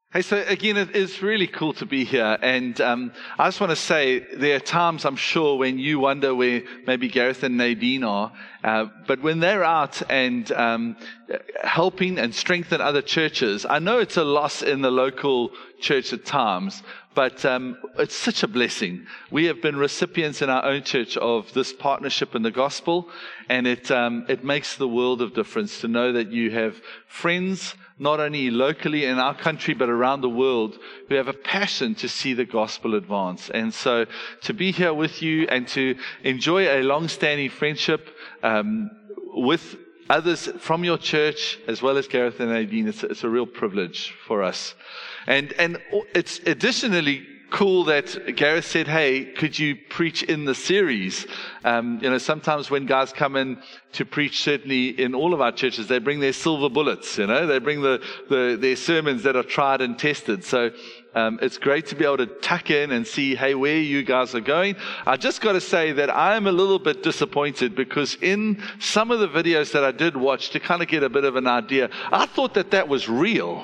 Hey, so again, it's really cool to be here. And I just want to say there are times, I'm sure, when you wonder where maybe Gareth and Nadine are. But when they're out and helping and strengthening other churches, I know it's a loss in the local church at times, but it's such a blessing. We have been recipients in our own church of this partnership in the gospel, and it makes the world of difference to know that you have friends, not only locally in our country, but around the world, who have a passion to see the gospel advance. And so to be here with you and to enjoy a long-standing friendship with others from your church, as well as Gareth and Nadine, it's a real privilege for us. And it's additionally cool that Gareth said, hey, could you preach in the series? Sometimes when guys come in to preach, certainly in all of our churches, they bring their silver bullets, they bring their sermons that are tried and tested. So it's great to be able to tuck in and see, hey, where you guys are going. I just got to say that I am a little bit disappointed because in some of the videos that I did watch to kind of get a bit of an idea, I thought that was real.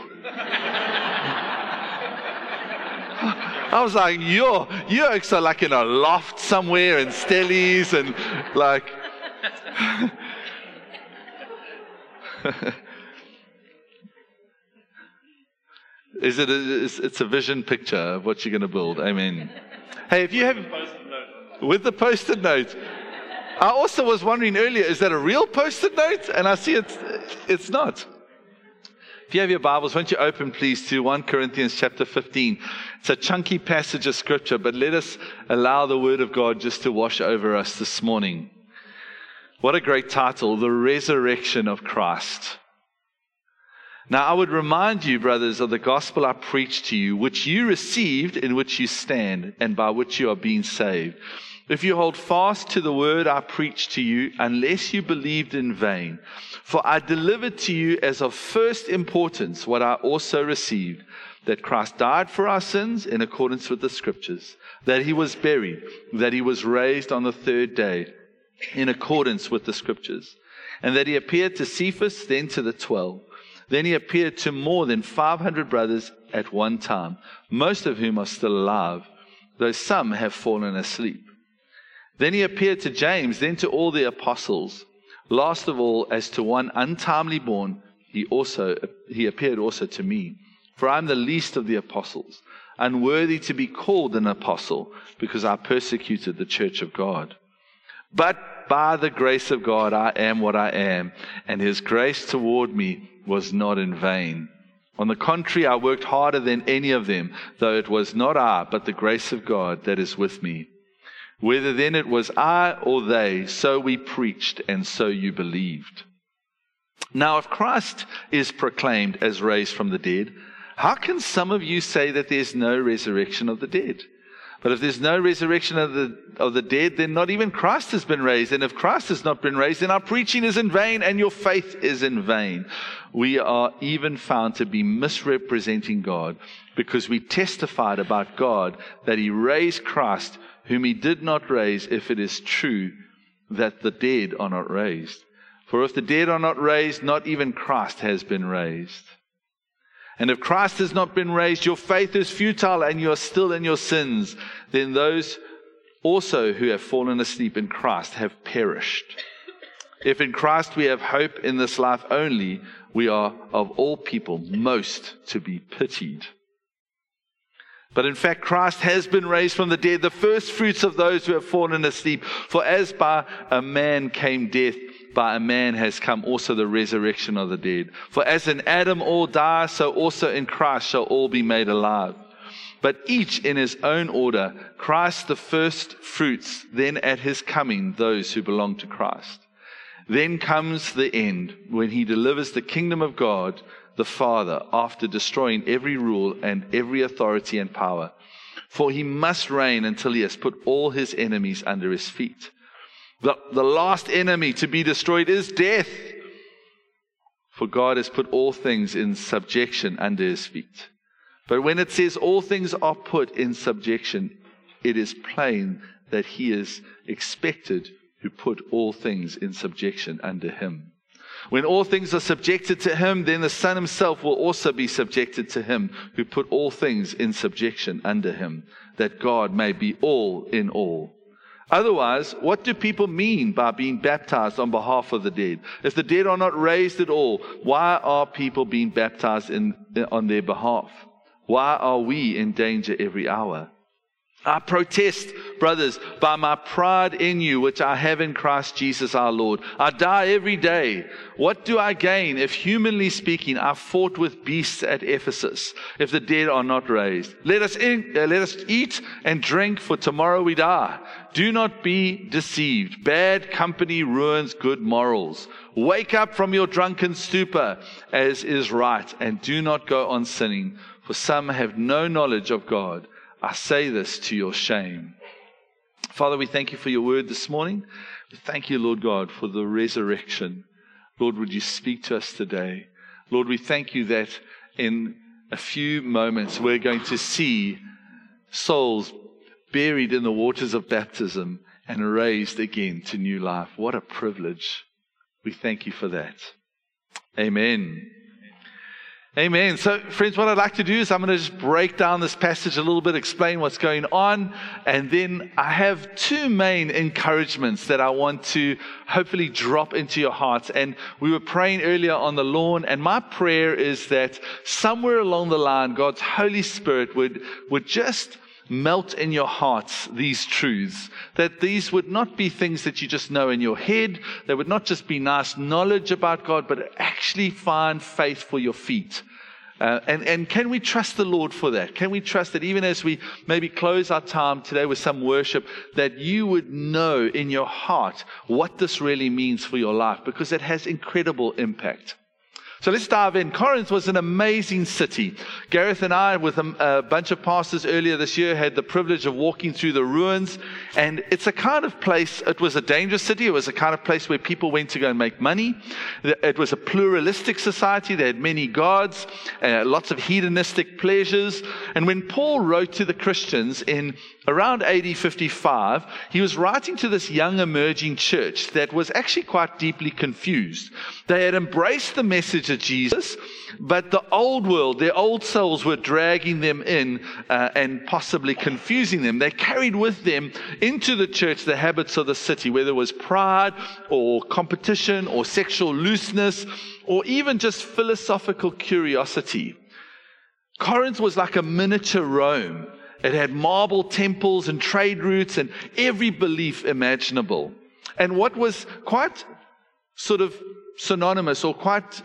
I was like, you are like in a loft somewhere in Stellies and like... It's a vision picture of what you're going to build. Amen. Hey, if you have... With the post-it note. I also was wondering earlier, is that a real post-it note? And I see it's not. If you have your Bibles, won't you open, please, to 1 Corinthians chapter 15. It's a chunky passage of Scripture, but let us allow the Word of God just to wash over us this morning. What a great title, The Resurrection of Christ. Now, I would remind you, brothers, of the gospel I preached to you, which you received, in which you stand, and by which you are being saved. If you hold fast to the word I preached to you, unless you believed in vain. For I delivered to you as of first importance what I also received, that Christ died for our sins in accordance with the Scriptures, that he was buried, that he was raised on the third day in accordance with the Scriptures, and that he appeared to Cephas, then to the 12. Then he appeared to more than 500 brothers at one time, most of whom are still alive, though some have fallen asleep. Then he appeared to James, then to all the apostles. Last of all, as to one untimely born, he appeared also to me. For I am the least of the apostles, unworthy to be called an apostle, because I persecuted the church of God. But by the grace of God I am what I am, and his grace toward me was not in vain. On the contrary, I worked harder than any of them, though it was not I, but the grace of God that is with me. Whether then it was I or they, so we preached, and so you believed. Now, if Christ is proclaimed as raised from the dead, how can some of you say that there's no resurrection of the dead? But if there's no resurrection of the dead, then not even Christ has been raised. And if Christ has not been raised, then our preaching is in vain and your faith is in vain. We are even found to be misrepresenting God, because we testified about God that he raised Christ, whom he did not raise, if it is true that the dead are not raised. For if the dead are not raised, not even Christ has been raised. And if Christ has not been raised, your faith is futile and you are still in your sins. Then those also who have fallen asleep in Christ have perished. If in Christ we have hope in this life only, we are of all people most to be pitied. But in fact, Christ has been raised from the dead, the first fruits of those who have fallen asleep. For as by a man came death, by a man has come also the resurrection of the dead. For as in Adam all die, so also in Christ shall all be made alive. But each in his own order, Christ the first fruits, then at his coming those who belong to Christ. Then comes the end, when he delivers the kingdom of God, the Father, after destroying every rule and every authority and power. For he must reign until he has put all his enemies under his feet. The last enemy to be destroyed is death. For God has put all things in subjection under his feet. But when it says all things are put in subjection, it is plain that he is expected who put all things in subjection under him. When all things are subjected to him, then the Son himself will also be subjected to him who put all things in subjection under him, that God may be all in all. Otherwise, what do people mean by being baptized on behalf of the dead? If the dead are not raised at all, why are people being baptized on their behalf? Why are we in danger every hour? I protest, brothers, by my pride in you, which I have in Christ Jesus our Lord. I die every day. What do I gain if, humanly speaking, I fought with beasts at Ephesus, if the dead are not raised? Let us eat and drink, for tomorrow we die. Do not be deceived. Bad company ruins good morals. Wake up from your drunken stupor, as is right, and do not go on sinning, for some have no knowledge of God. I say this to your shame. Father, we thank you for your word this morning. We thank you, Lord God, for the resurrection. Lord, would you speak to us today? Lord, we thank you that in a few moments we're going to see souls buried in the waters of baptism and raised again to new life. What a privilege. We thank you for that. Amen. Amen. So, friends, what I'd like to do is I'm going to just break down this passage a little bit, explain what's going on, and then I have two main encouragements that I want to hopefully drop into your hearts. And we were praying earlier on the lawn, and my prayer is that somewhere along the line, God's Holy Spirit would just melt in your hearts these truths, that these would not be things that you just know in your head. They would not just be nice knowledge about God, but actually find faith for your feet. And can we trust the Lord for that? Can we trust that even as we maybe close our time today with some worship, that you would know in your heart what this really means for your life, because it has incredible impact. So let's dive in. Corinth was an amazing city. Gareth and I, with a bunch of pastors earlier this year, had the privilege of walking through the ruins. And it's a kind of place, it was a dangerous city. It was a kind of place where people went to go and make money. It was a pluralistic society. They had many gods, lots of hedonistic pleasures. And when Paul wrote to the Christians in around AD 55, he was writing to this young emerging church that was actually quite deeply confused. They had embraced the message of Jesus, but the old world, their old souls were dragging them in and possibly confusing them. They carried with them into the church the habits of the city, whether it was pride or competition or sexual looseness or even just philosophical curiosity. Corinth was like a miniature Rome. It had marble temples and trade routes and every belief imaginable. And what was quite sort of synonymous or quite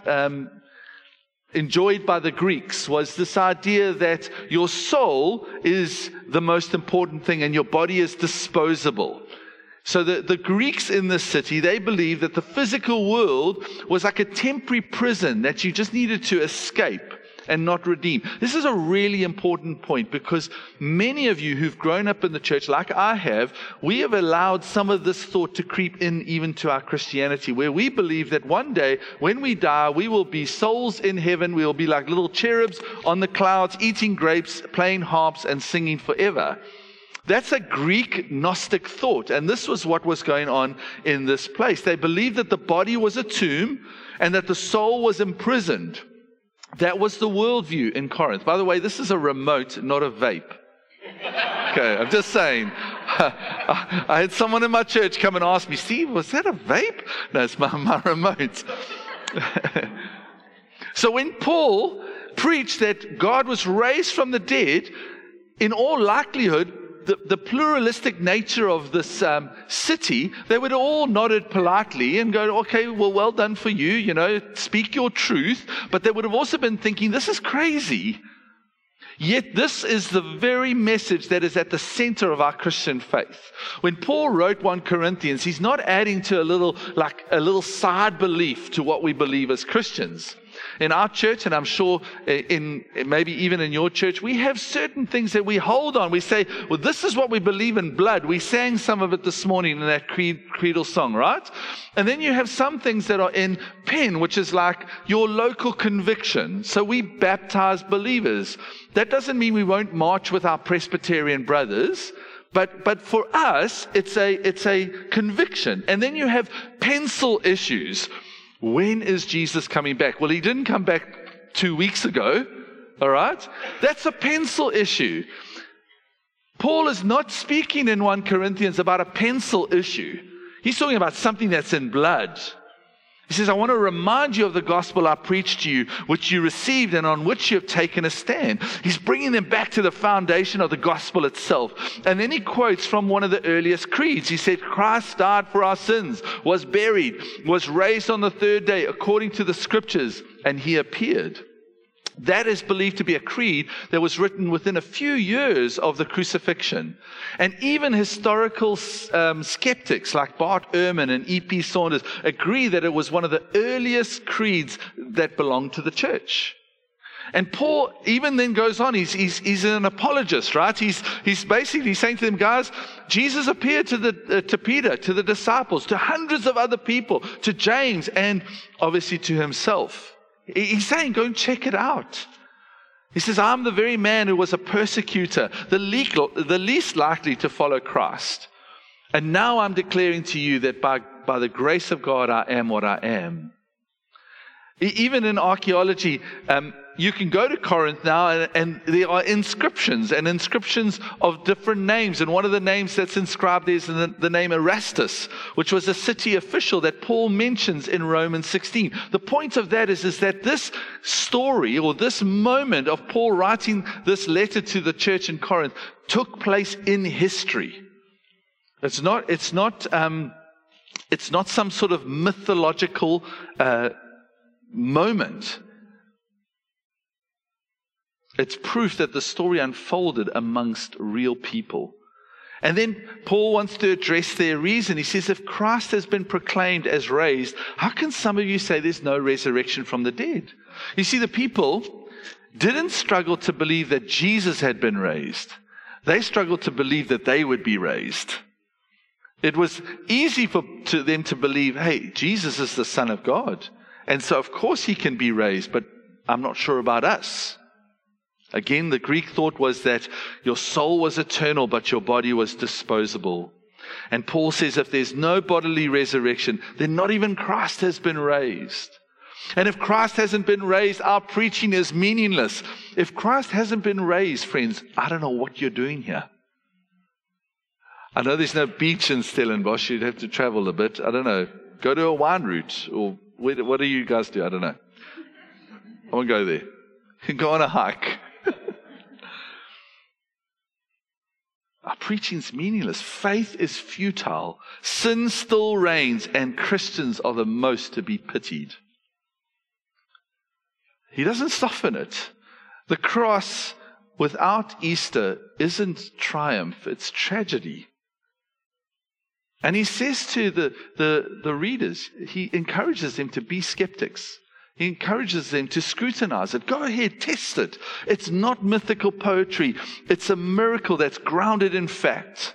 enjoyed by the Greeks was this idea that your soul is the most important thing and your body is disposable. So the Greeks in this city, they believed that the physical world was like a temporary prison that you just needed to escape and not redeem. This is a really important point, because many of you who've grown up in the church, like I have, we have allowed some of this thought to creep in even to our Christianity, where we believe that one day when we die, we will be souls in heaven. We will be like little cherubs on the clouds, eating grapes, playing harps, and singing forever. That's a Greek Gnostic thought, and this was what was going on in this place. They believed that the body was a tomb and that the soul was imprisoned. That was the worldview in Corinth. By the way, this is a remote, not a vape. Okay, I'm just saying. I had someone in my church come and ask me, Steve, was that a vape? No, it's my remote. So when Paul preached that God was raised from the dead, in all likelihood, the pluralistic nature of this city, they would all nodded politely and go, okay, well done for you, speak your truth. But they would have also been thinking, this is crazy. Yet this is the very message that is at the center of our Christian faith. When Paul wrote 1 Corinthians, he's not adding to a little side belief to what we believe as Christians. In our church, and I'm sure maybe even in your church, we have certain things that we hold on. We say, well, this is what we believe in blood. We sang some of it this morning in that creedal song, right? And then you have some things that are in pen, which is like your local conviction. So we baptize believers. That doesn't mean we won't march with our Presbyterian brothers. But for us, it's a conviction. And then you have pencil issues, When is Jesus coming back? Well, he didn't come back 2 weeks ago, all right? That's a pencil issue. Paul is not speaking in 1 Corinthians about a pencil issue. He's talking about something that's in blood. He says, I want to remind you of the gospel I preached to you, which you received and on which you have taken a stand. He's bringing them back to the foundation of the gospel itself. And then he quotes from one of the earliest creeds. He said, Christ died for our sins, was buried, was raised on the third day according to the scriptures, and he appeared. That is believed to be a creed that was written within a few years of the crucifixion. And even historical skeptics like Bart Ehrman and E.P. Saunders agree that it was one of the earliest creeds that belonged to the church. And Paul even then goes on, he's an apologist, right? He's basically saying to them, guys, Jesus appeared to Peter, to the disciples, to hundreds of other people, to James, and obviously to himself. He's saying, go and check it out. He says, I'm the very man who was a persecutor, the least likely to follow Christ. And now I'm declaring to you that by the grace of God, I am what I am. Even in archaeology, you can go to Corinth now and there are inscriptions of different names. And one of the names that's inscribed is the name Erastus, which was a city official that Paul mentions in Romans 16. The point of that is that this story or this moment of Paul writing this letter to the church in Corinth took place in history. It's not some sort of mythological moment. It's proof that the story unfolded amongst real people. And then Paul wants to address their reason. He says, if Christ has been proclaimed as raised, how can some of you say there's no resurrection from the dead? You see, the people didn't struggle to believe that Jesus had been raised. They struggled to believe that they would be raised. It was easy for them to believe, hey, Jesus is the Son of God. And so, of course, he can be raised, but I'm not sure about us. Again, the Greek thought was that your soul was eternal, but your body was disposable. And Paul says if there's no bodily resurrection, then not even Christ has been raised. And if Christ hasn't been raised, our preaching is meaningless. If Christ hasn't been raised, friends, I don't know what you're doing here. I know there's no beach in Stellenbosch. You'd have to travel a bit. I don't know. Go to a wine route. Or what do you guys do? I don't know. I won't go there. You can go on a hike. Our preaching's meaningless. Faith is futile. Sin still reigns, and Christians are the most to be pitied. He doesn't soften it. The cross without Easter isn't triumph, it's tragedy. And he says to the readers, he encourages them to be skeptics. He encourages them to scrutinize it. Go ahead, test it. It's not mythical poetry. It's a miracle that's grounded in fact.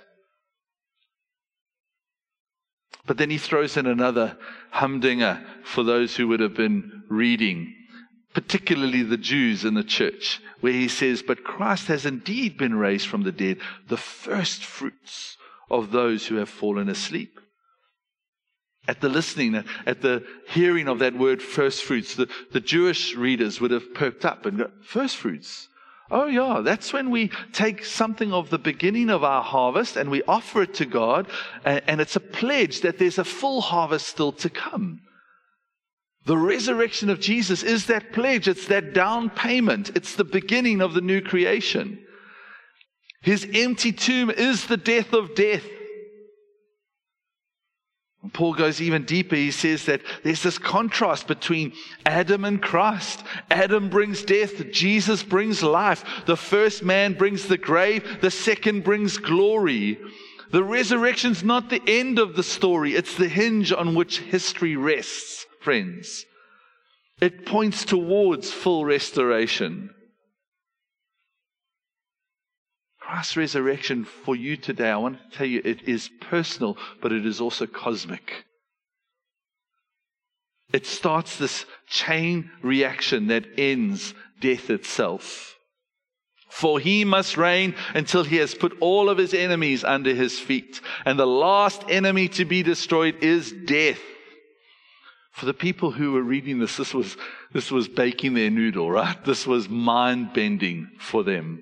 But then he throws in another humdinger for those who would have been reading, particularly the Jews in the church, where he says, but Christ has indeed been raised from the dead, the first fruits of those who have fallen asleep. At the listening, at the hearing of that word first fruits, the Jewish readers would have perked up and go, first fruits? Oh yeah, that's when we take something of the beginning of our harvest and we offer it to God, and it's a pledge that there's a full harvest still to come. The resurrection of Jesus is that pledge. It's that down payment. It's the beginning of the new creation. His empty tomb is the death of death. Paul goes even deeper. He says that there's this contrast between Adam and Christ. Adam brings death. Jesus brings life. The first man brings the grave. The second brings glory. The resurrection's not the end of the story. It's the hinge on which history rests, friends. It points towards full restoration. Christ's resurrection for you today, I want to tell you, it is personal, but it is also cosmic. It starts this chain reaction that ends death itself. For he must reign until he has put all of his enemies under his feet. And the last enemy to be destroyed is death. For the people who were reading this was baking their noodle, right? This was mind-bending for them.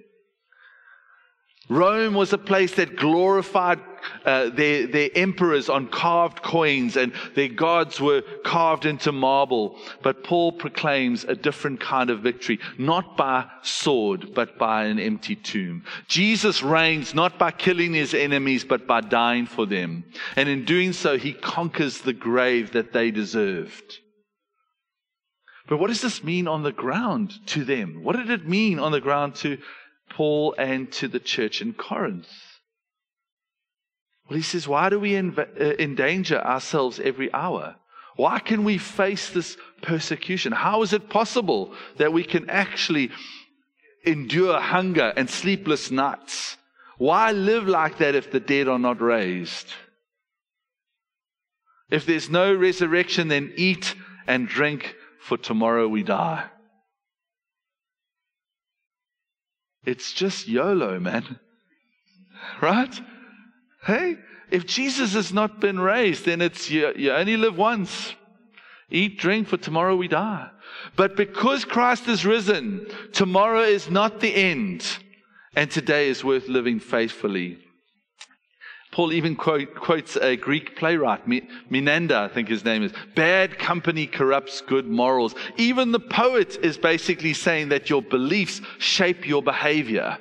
Rome was a place that glorified their emperors on carved coins, and their gods were carved into marble. But Paul proclaims a different kind of victory, not by sword, but by an empty tomb. Jesus reigns not by killing his enemies, but by dying for them. And in doing so, he conquers the grave that they deserved. But what does this mean on the ground to them? What did it mean on the ground to Paul and to the church in Corinth? Well, he says, why do we endanger ourselves every hour? Why can we face this persecution? How is it possible that we can actually endure hunger and sleepless nights? Why live like that if the dead are not raised? If there's no resurrection, then eat and drink, for tomorrow we die. It's just YOLO, man. Right? Hey, if Jesus has not been raised, then it's you only live once. Eat, drink, for tomorrow we die. But because Christ is risen, tomorrow is not the end. And today is worth living faithfully. Paul even quotes a Greek playwright, Menander, I think his name is. Bad company corrupts good morals. Even the poet is basically saying that your beliefs shape your behavior.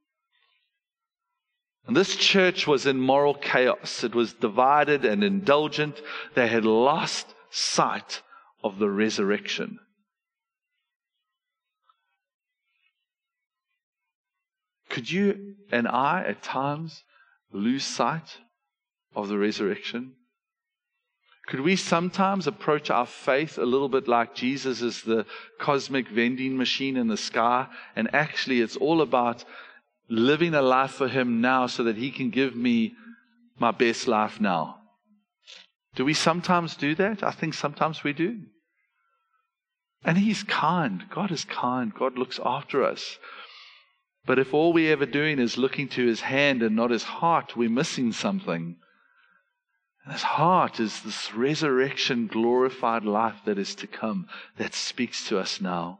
And this church was in moral chaos. It was divided and indulgent. They had lost sight of the resurrection. Could you and I at times lose sight of the resurrection? Could we sometimes approach our faith a little bit like Jesus is the cosmic vending machine in the sky, and actually it's all about living a life for him now so that he can give me my best life now? Do we sometimes do that? I think sometimes we do. And he's kind. God is kind. God looks after us. But if all we're ever doing is looking to his hand and not his heart, we're missing something. And his heart is this resurrection, glorified life that is to come, that speaks to us now.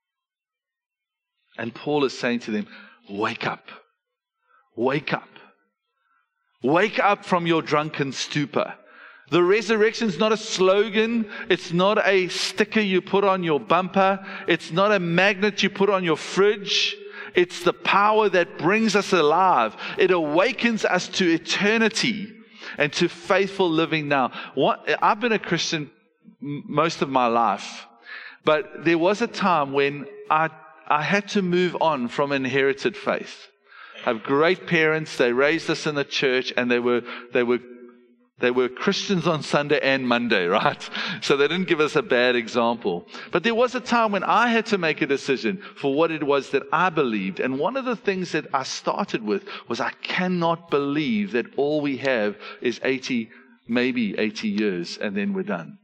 And Paul is saying to them, wake up. Wake up. Wake up from your drunken stupor. The resurrection is not a slogan. It's not a sticker you put on your bumper. It's not a magnet you put on your fridge. It's the power that brings us alive. It awakens us to eternity and to faithful living now. I've been a Christian most of my life, but there was a time when I had to move on from inherited faith. I have great parents. They raised us in the church, and they were Christians on Sunday and Monday, right? So they didn't give us a bad example. But there was a time when I had to make a decision for what it was that I believed. And one of the things that I started with was I cannot believe that all we have is 80 years, and then we're done.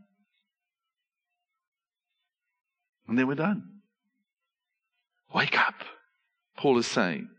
And then we're done. Wake up, Paul is saying.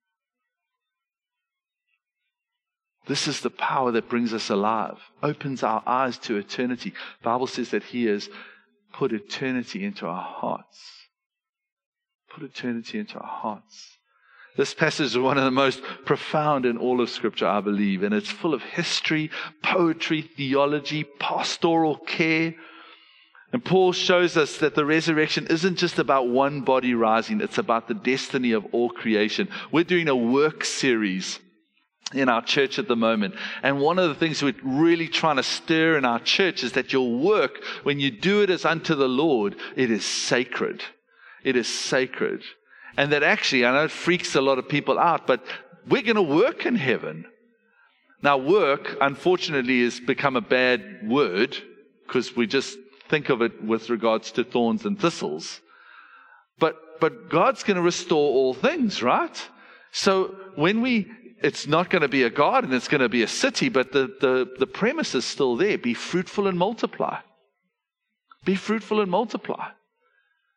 This is the power that brings us alive, opens our eyes to eternity. The Bible says that he has put eternity into our hearts. Put eternity into our hearts. This passage is one of the most profound in all of Scripture, I believe, and it's full of history, poetry, theology, pastoral care. And Paul shows us that the resurrection isn't just about one body rising, it's about the destiny of all creation. We're doing a work series in our church at the moment. And one of the things we're really trying to stir in our church is that your work, when you do it as unto the Lord, it is sacred. It is sacred. And that actually, I know it freaks a lot of people out, but we're going to work in heaven. Now, work, unfortunately, has become a bad word because we just think of it with regards to thorns and thistles. But God's going to restore all things, right? So it's not going to be a garden, it's going to be a city, but the premise is still there. Be fruitful and multiply. Be fruitful and multiply.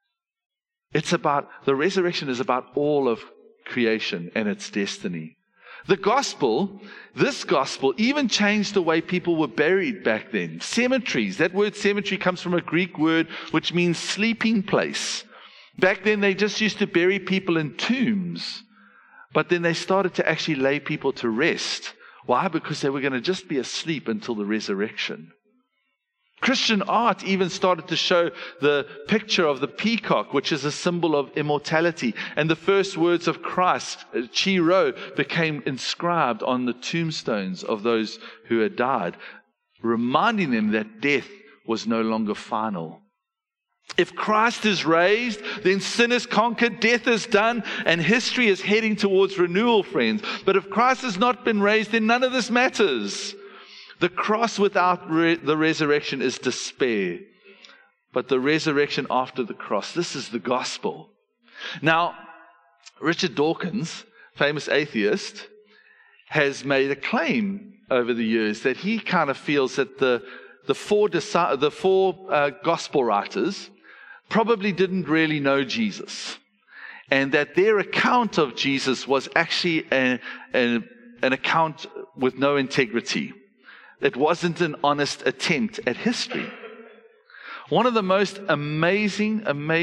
The resurrection is about all of creation and its destiny. This gospel even changed the way people were buried back then. Cemeteries, that word cemetery comes from a Greek word which means sleeping place. Back then they just used to bury people in tombs, but then they started to actually lay people to rest. Why? Because they were going to just be asleep until the resurrection. Christian art even started to show the picture of the peacock, which is a symbol of immortality. And the first words of Christ, Chi Rho, became inscribed on the tombstones of those who had died, reminding them that death was no longer final. If Christ is raised, then sin is conquered, death is done, and history is heading towards renewal, friends. But if Christ has not been raised, then none of this matters. The cross without the resurrection is despair. But the resurrection after the cross, this is the gospel. Now, Richard Dawkins, famous atheist, has made a claim over the years that he kind of feels that the four gospel writers probably didn't really know Jesus, and that their account of Jesus was actually an account with no integrity. It wasn't an honest attempt at history. One of the most amazing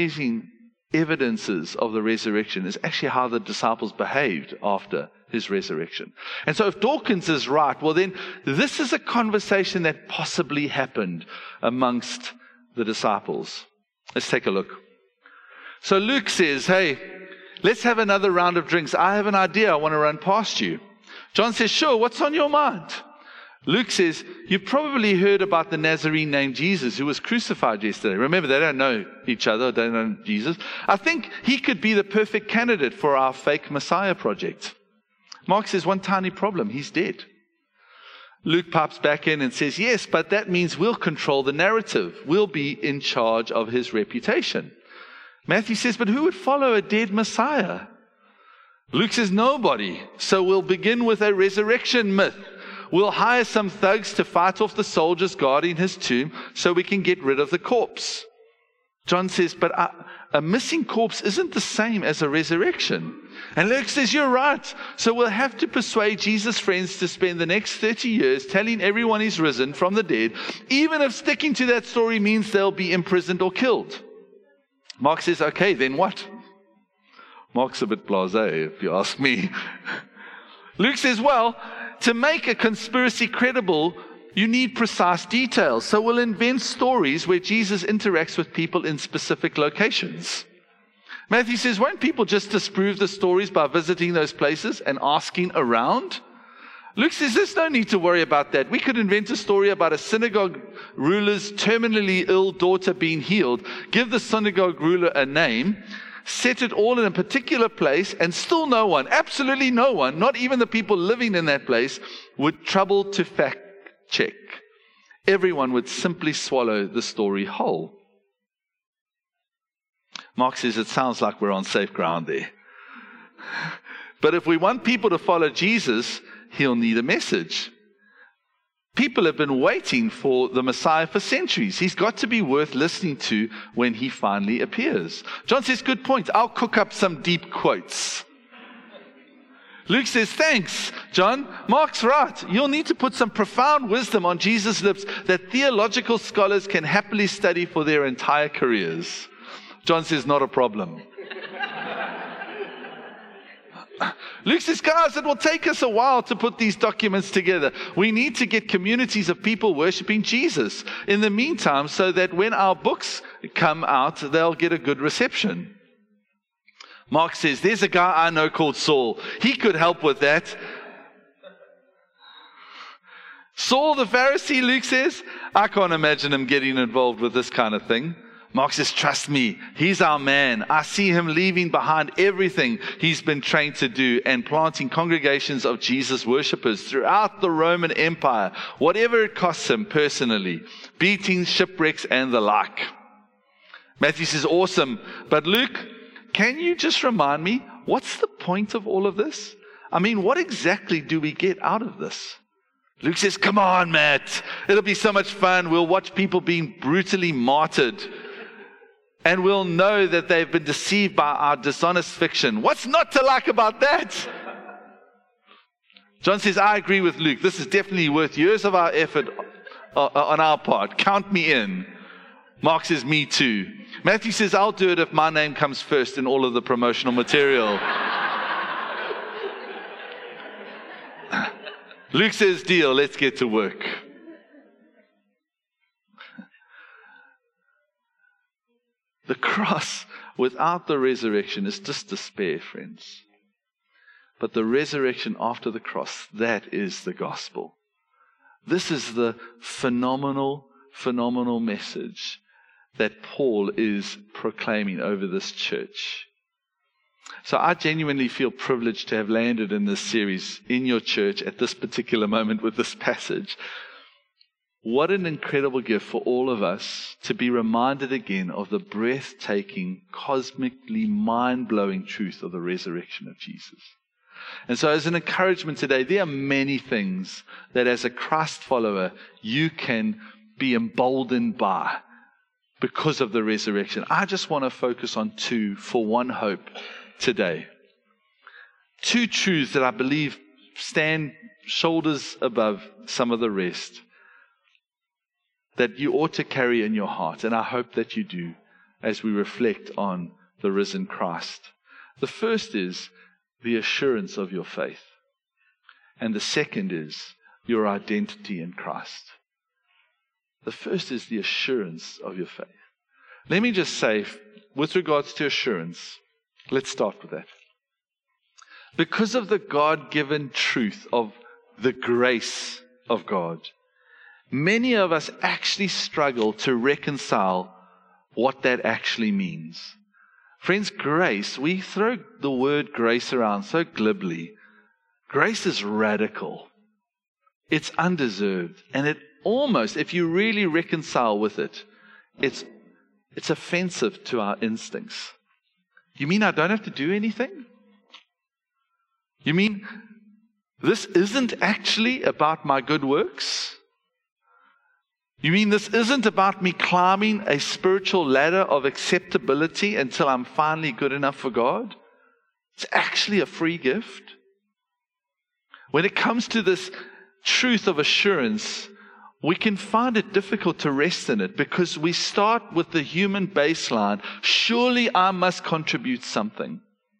evidences of the resurrection is actually how the disciples behaved after his resurrection. And so if Dawkins is right, well then this is a conversation that possibly happened amongst the disciples. Let's take a look. So Luke says, hey, let's have another round of drinks. I have an idea I want to run past you. John says, sure, what's on your mind? Luke says, you've probably heard about the Nazarene named Jesus who was crucified yesterday. Remember, they don't know each other, they don't know Jesus. I think he could be the perfect candidate for our fake Messiah project. Mark says, one tiny problem, he's dead. Luke pipes back in and says, yes, but that means we'll control the narrative. We'll be in charge of his reputation. Matthew says, but who would follow a dead Messiah? Luke says, nobody. So we'll begin with a resurrection myth. We'll hire some thugs to fight off the soldiers guarding his tomb so we can get rid of the corpse. John says, but a missing corpse isn't the same as a resurrection. And Luke says, you're right. So we'll have to persuade Jesus' friends to spend the next 30 years telling everyone he's risen from the dead, even if sticking to that story means they'll be imprisoned or killed. Mark says, okay, then what? Mark's a bit blasé, if you ask me. Luke says, well, to make a conspiracy credible, you need precise details. So we'll invent stories where Jesus interacts with people in specific locations. Matthew says, won't people just disprove the stories by visiting those places and asking around? Luke says, there's no need to worry about that. We could invent a story about a synagogue ruler's terminally ill daughter being healed, give the synagogue ruler a name, set it all in a particular place, and still no one, absolutely no one, not even the people living in that place, would trouble to fact check. Everyone would simply swallow the story whole. Mark says it sounds like we're on safe ground there. But if we want people to follow Jesus, he'll need a message. People have been waiting for the Messiah for centuries. He's got to be worth listening to when he finally appears. John says, good point. I'll cook up some deep quotes. Luke says, thanks, John. Mark's right. You'll need to put some profound wisdom on Jesus' lips that theological scholars can happily study for their entire careers. John says, not a problem. Luke says, guys, it will take us a while to put these documents together. We need to get communities of people worshiping Jesus in the meantime, so that when our books come out, they'll get a good reception. Mark says, there's a guy I know called Saul. He could help with that. Saul the Pharisee, Luke says, I can't imagine him getting involved with this kind of thing. Mark says, trust me, he's our man. I see him leaving behind everything he's been trained to do and planting congregations of Jesus worshippers throughout the Roman Empire, whatever it costs him personally, beatings, shipwrecks, and the like. Matthew says, awesome. But Luke, can you just remind me, what's the point of all of this? I mean, what exactly do we get out of this? Luke says, come on, Matt. It'll be so much fun. We'll watch people being brutally martyred. And we'll know that they've been deceived by our dishonest fiction. What's not to like about that? John says, I agree with Luke. This is definitely worth years of our effort on our part. Count me in. Mark says, me too. Matthew says, I'll do it if my name comes first in all of the promotional material. Luke says, deal, let's get to work. The cross without the resurrection is just despair, friends. But the resurrection after the cross, that is the gospel. This is the phenomenal message that Paul is proclaiming over this church. So I genuinely feel privileged to have landed in this series in your church at this particular moment with this passage. What an incredible gift for all of us to be reminded again of the breathtaking, cosmically mind-blowing truth of the resurrection of Jesus. And so as an encouragement today, there are many things that as a Christ follower, you can be emboldened by because of the resurrection. I just want to focus on two for One Hope today. Two truths that I believe stand shoulders above some of the rest that you ought to carry in your heart, and I hope that you do as we reflect on the risen Christ. The first is the assurance of your faith, and the second is your identity in Christ. The first is the assurance of your faith. Let me just say, with regards to assurance, let's start with that. Because of the God-given truth of the grace of God, many of us actually struggle to reconcile what that actually means. Friends, grace, we throw the word grace around so glibly. Grace is radical. It's undeserved. And it almost, if you really reconcile with it, it's offensive to our instincts. You mean I don't have to do anything? You mean this isn't actually about my good works? You mean this isn't about me climbing a spiritual ladder of acceptability until I'm finally good enough for God? It's actually a free gift. When it comes to this truth of assurance, we can find it difficult to rest in it because we start with the human baseline. Surely I must contribute something.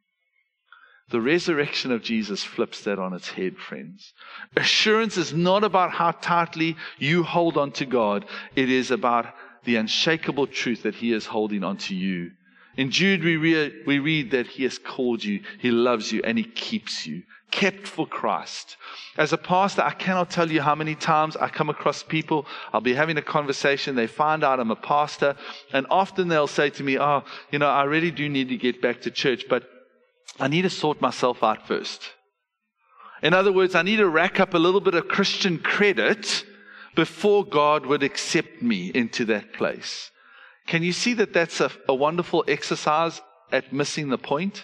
The resurrection of Jesus flips that on its head, friends. Assurance is not about how tightly you hold on to God. It is about the unshakable truth that He is holding on to you. In Jude, we read that He has called you, He loves you, and He keeps you. Kept for Christ. As a pastor, I cannot tell you how many times I come across people, I'll be having a conversation, they find out I'm a pastor, and often they'll say to me, I really do need to get back to church, but I need to sort myself out first. In other words, I need to rack up a little bit of Christian credit before God would accept me into that place. Can you see that that's a wonderful exercise at missing the point?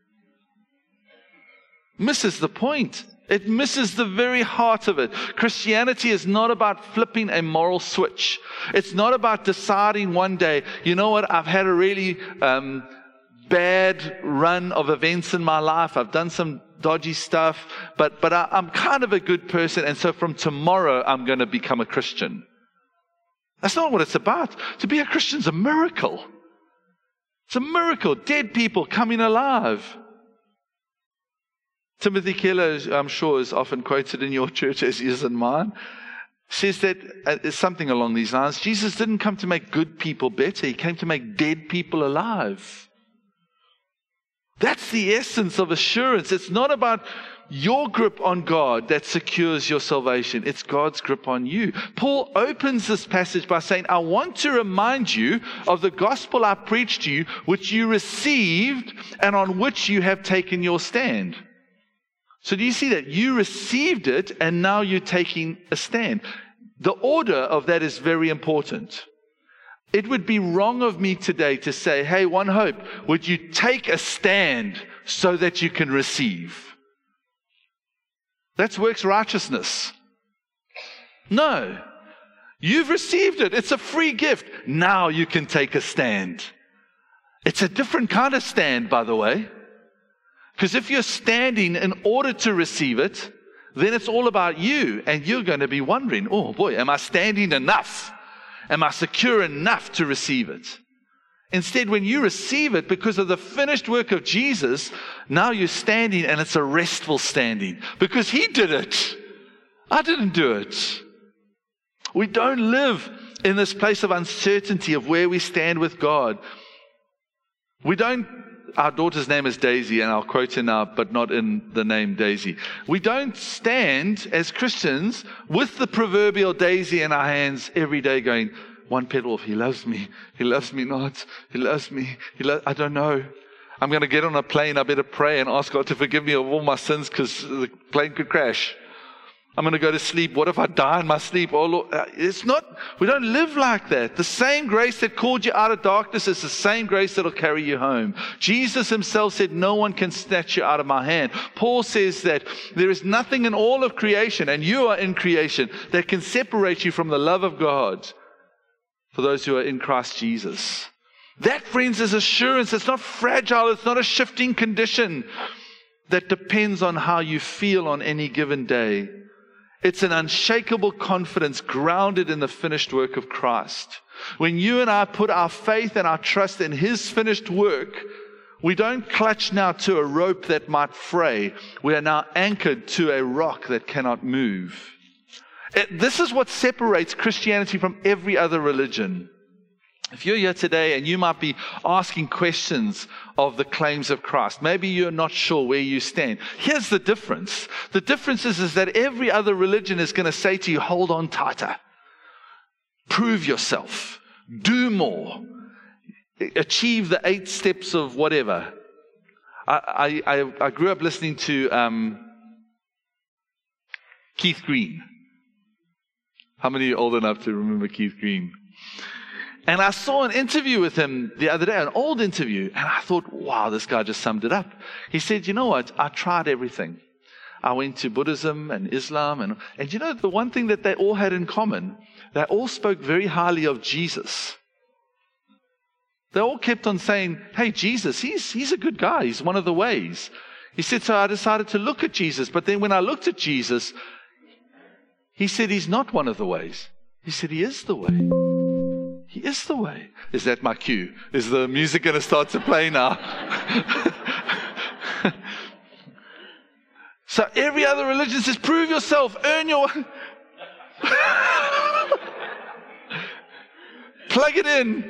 Misses the point. It misses the very heart of it. Christianity is not about flipping a moral switch. It's not about deciding one day, you know what, I've had a really bad run of events in my life. I've done some dodgy stuff, but I'm kind of a good person, and so from tomorrow I'm going to become a Christian. That's not what it's about. To be a Christian is a miracle. It's a miracle. Dead people coming alive. Timothy Keller, I'm sure, is often quoted in your church as he is in mine, says that it's something along these lines. Jesus didn't come to make good people better. He came to make dead people alive. That's the essence of assurance. It's not about your grip on God that secures your salvation. It's God's grip on you. Paul opens this passage by saying, I want to remind you of the gospel I preached to you, which you received and on which you have taken your stand. So do you see that? You received it and now you're taking a stand. The order of that is very important. It would be wrong of me today to say, hey, One Hope, would you take a stand so that you can receive? That's works righteousness. No. You've received it. It's a free gift. Now you can take a stand. It's a different kind of stand, by the way. Because if you're standing in order to receive it, then it's all about you, and you're going to be wondering, oh boy, am I standing enough? Am I secure enough to receive it? Instead, when you receive it because of the finished work of Jesus, now you're standing, and it's a restful standing because He did it. I didn't do it. We don't live in this place of uncertainty of where we stand with God. Our daughter's name is Daisy, and I'll quote her now, but not in the name Daisy. We don't stand as Christians with the proverbial daisy in our hands every day going, one petal off, He loves me not, He loves me, I don't know. I'm going to get on a plane, I better pray and ask God to forgive me of all my sins because the plane could crash. I'm going to go to sleep. What if I die in my sleep? Oh Lord, we don't live like that. The same grace that called you out of darkness is the same grace that will carry you home. Jesus Himself said, no one can snatch you out of my hand. Paul says that there is nothing in all of creation, and you are in creation, that can separate you from the love of God for those who are in Christ Jesus. That, friends, is assurance. It's not fragile. It's not a shifting condition that depends on how you feel on any given day. It's an unshakable confidence grounded in the finished work of Christ. When you and I put our faith and our trust in His finished work, we don't clutch now to a rope that might fray. We are now anchored to a rock that cannot move. This is what separates Christianity from every other religion. If you're here today and you might be asking questions of the claims of Christ, maybe you're not sure where you stand. Here's the difference. The difference is that every other religion is going to say to you, hold on tighter. Prove yourself. Do more. Achieve the 8 steps of whatever. I grew up listening to Keith Green. How many are old enough to remember Keith Green? And I saw an interview with him the other day, an old interview, and I thought, wow, this guy just summed it up. He said, you know what, I tried everything. I went to Buddhism and Islam, and you know, the one thing that they all had in common, they all spoke very highly of Jesus. They all kept on saying, hey, Jesus, he's a good guy, he's one of the ways. He said, so I decided to look at Jesus, but then when I looked at Jesus, he said he's not one of the ways. He said he is the way. He is the way. Is that my cue? Is the music going to start to play now? So every other religion says, prove yourself, earn your... Plug it in.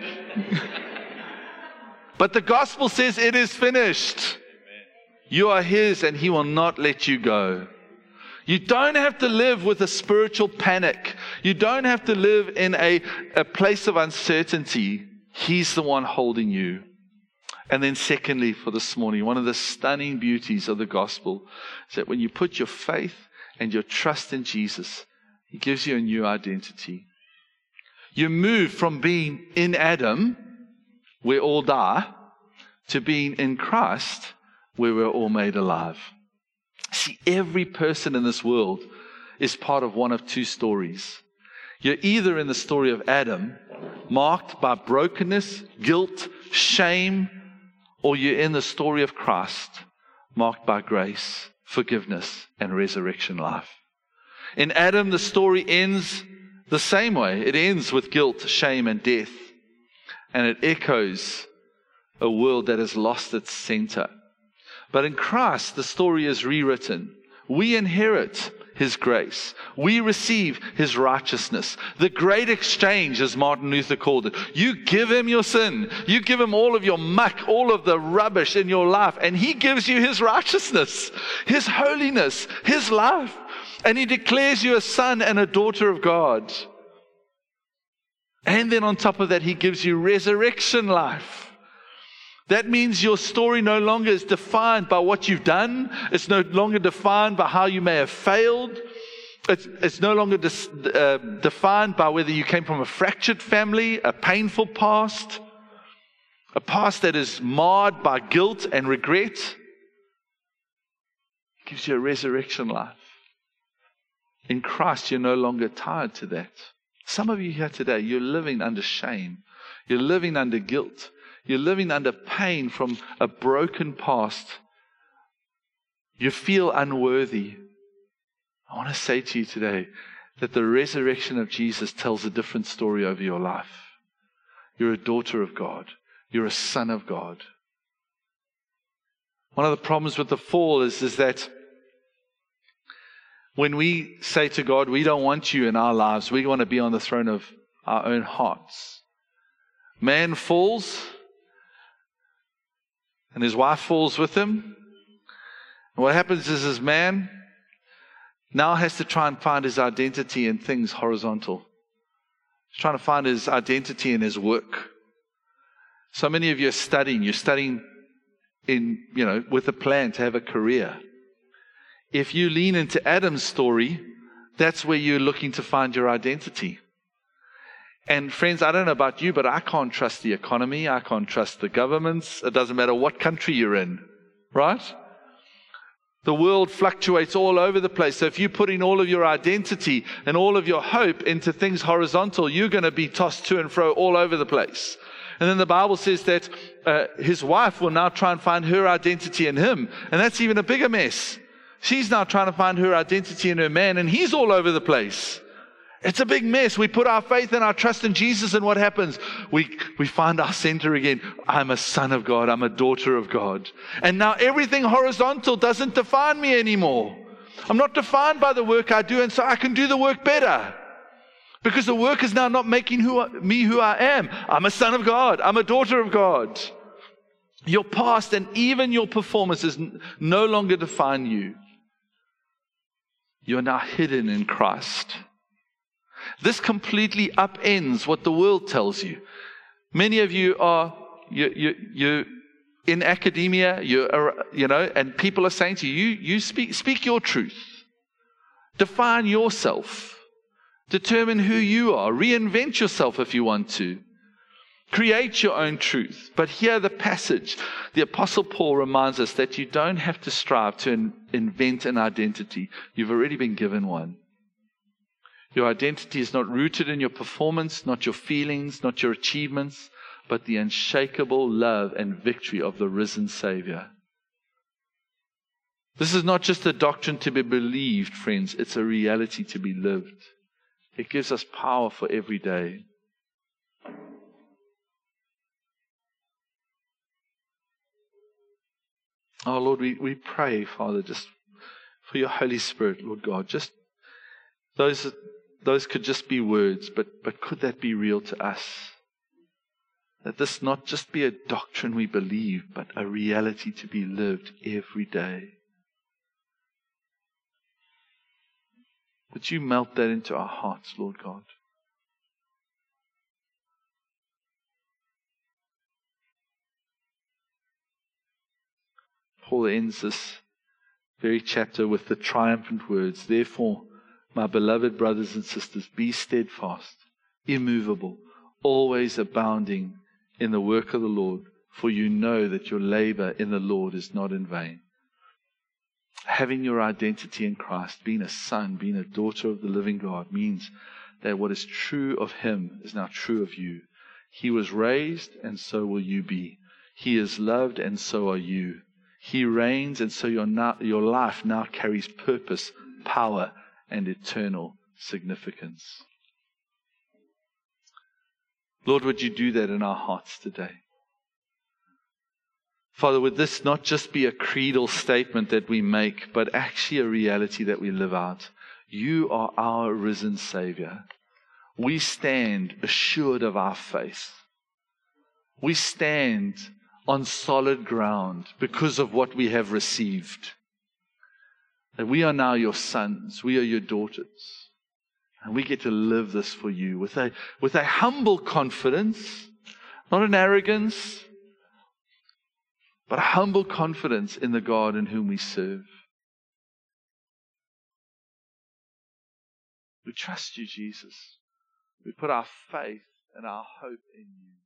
But the gospel says it is finished. You are His and He will not let you go. You don't have to live with a spiritual panic. You don't have to live in a place of uncertainty. He's the one holding you. And then secondly, for this morning, one of the stunning beauties of the gospel is that when you put your faith and your trust in Jesus, He gives you a new identity. You move from being in Adam, where all die, to being in Christ, where we're all made alive. See, every person in this world is part of one of 2 stories. You're either in the story of Adam, marked by brokenness, guilt, shame, or you're in the story of Christ, marked by grace, forgiveness, and resurrection life. In Adam, the story ends the same way. It ends with guilt, shame, and death. And it echoes a world that has lost its center. But in Christ, the story is rewritten. We inherit His grace. We receive His righteousness. The great exchange, as Martin Luther called it. You give Him your sin. You give Him all of your muck, all of the rubbish in your life. And He gives you His righteousness, His holiness, His life. And He declares you a son and a daughter of God. And then on top of that, He gives you resurrection life. That means your story no longer is defined by what you've done. It's no longer defined by how you may have failed. It's no longer defined by whether you came from a fractured family, a painful past, a past that is marred by guilt and regret. It gives you a resurrection life. In Christ, you're no longer tied to that. Some of you here today, you're living under shame. You're living under guilt. You're living under pain from a broken past. You feel unworthy. I want to say to you today that the resurrection of Jesus tells a different story over your life. You're a daughter of God. You're a son of God. One of the problems with the fall is that when we say to God, we don't want you in our lives, we want to be on the throne of our own hearts. Man falls, and his wife falls with him. And what happens is this man now has to try and find his identity in things horizontal. He's trying to find his identity in his work. So many of you are studying. You're studying with a plan to have a career. If you lean into Adam's story, that's where you're looking to find your identity. And friends, I don't know about you, but I can't trust the economy. I can't trust the governments. It doesn't matter what country you're in, right? The world fluctuates all over the place. So if you're putting all of your identity and all of your hope into things horizontal, you're going to be tossed to and fro all over the place. And then the Bible says that his wife will now try and find her identity in him. And that's even a bigger mess. She's now trying to find her identity in her man, and he's all over the place. It's a big mess. We put our faith and our trust in Jesus, and what happens? We find our center again. I'm a son of God. I'm a daughter of God. And now everything horizontal doesn't define me anymore. I'm not defined by the work I do, and so I can do the work better. Because the work is now not making me who I am. I'm a son of God. I'm a daughter of God. Your past and even your performances no longer define you. You are now hidden in Christ. This completely upends what the world tells you. Many of you are you're in academia, and people are saying to you, you speak your truth. Define yourself. Determine who you are. Reinvent yourself if you want to. Create your own truth. But here the passage, the Apostle Paul reminds us that you don't have to strive to invent an identity. You've already been given one. Your identity is not rooted in your performance, not your feelings, not your achievements, but the unshakable love and victory of the risen Savior. This is not just a doctrine to be believed, friends. It's a reality to be lived. It gives us power for every day. Oh, Lord, we pray, Father, just for your Holy Spirit, Lord God. Just those could just be words, but could that be real to us? That this not just be a doctrine we believe, but a reality to be lived every day. Would you melt that into our hearts, Lord God? Paul ends this very chapter with the triumphant words, therefore, my beloved brothers and sisters, be steadfast, immovable, always abounding in the work of the Lord, for you know that your labor in the Lord is not in vain. Having your identity in Christ, being a son, being a daughter of the living God, means that what is true of him is now true of you. He was raised, and so will you be. He is loved, and so are you. He reigns, and so your life now carries purpose, power, and eternal significance. Lord, would you do that in our hearts today? Father, would this not just be a creedal statement that we make, but actually a reality that we live out? You are our risen Savior. We stand assured of our faith. We stand on solid ground because of what we have received. That we are now your sons, we are your daughters. And we get to live this for you with a humble confidence, not an arrogance, but a humble confidence in the God in whom we serve. We trust you, Jesus. We put our faith and our hope in you.